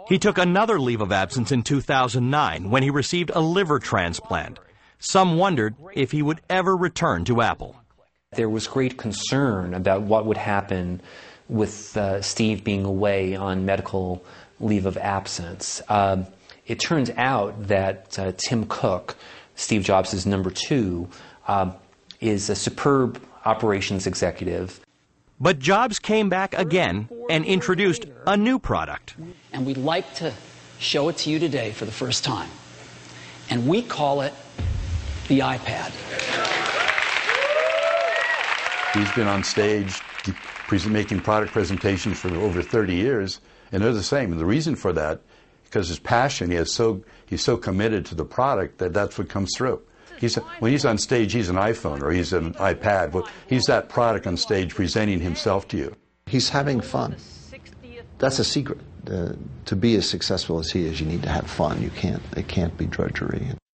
He took another leave of absence in 2009 when he received a liver transplant. Some wondered if he would ever return to Apple. There was great concern about what would happen with Steve being away on medical leave of absence. It turns out that Tim Cook, Steve Jobs' number 2, is a superb operations executive. But Jobs came back again and introduced a new product. And we'd like to show it to you today for the first time. And we call it the iPad. He's been on stage making product presentations for over 30 years, and they're the same. And the reason for that, because his passion, he's so committed to the product that's what comes through. When he's on stage, he's an iPhone or he's an iPad. Well, he's that product on stage presenting himself to you. He's having fun. That's a secret. To be as successful as he is, you need to have fun. It can't be drudgery.